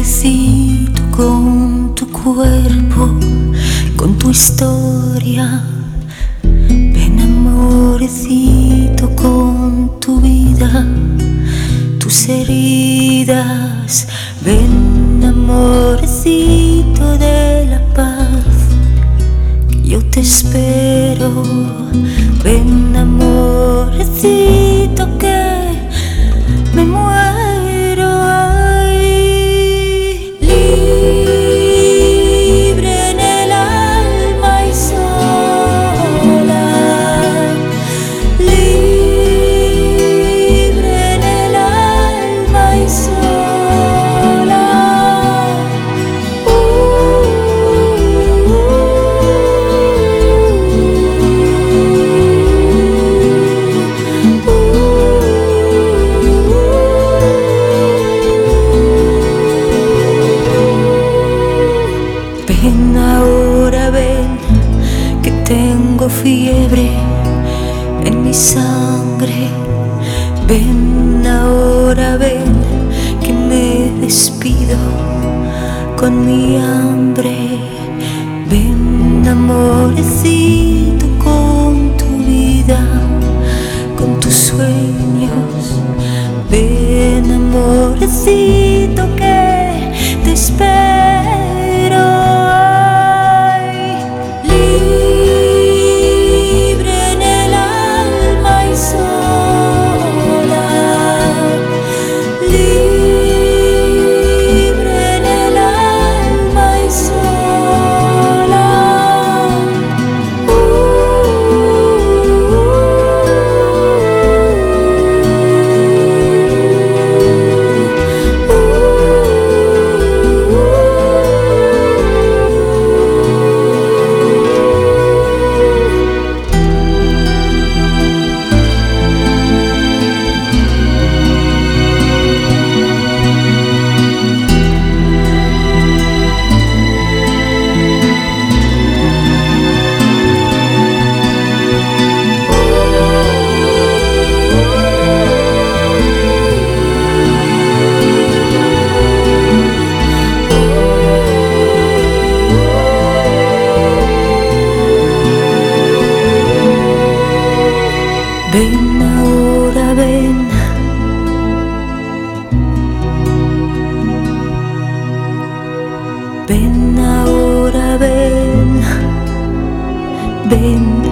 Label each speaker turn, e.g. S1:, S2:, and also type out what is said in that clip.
S1: amorcito con tu cuerpo, con tu historia. Ven amorcito con tu vida, tus heridas. Ven amorcito de la paz, que yo te espero. Ven amorcito que me muero. Ay, libre en el alma y sola, libre en el alma y sola. Ven ahora, ven, que tengo fiebre en mi sangre. Ven ahora, ven, que me despido con mi hambre. Ven amorcito con tu vida, con tus sueños. Ven amorcito que te espero. Ven ahora, ven. Ven ahora, ven. Ven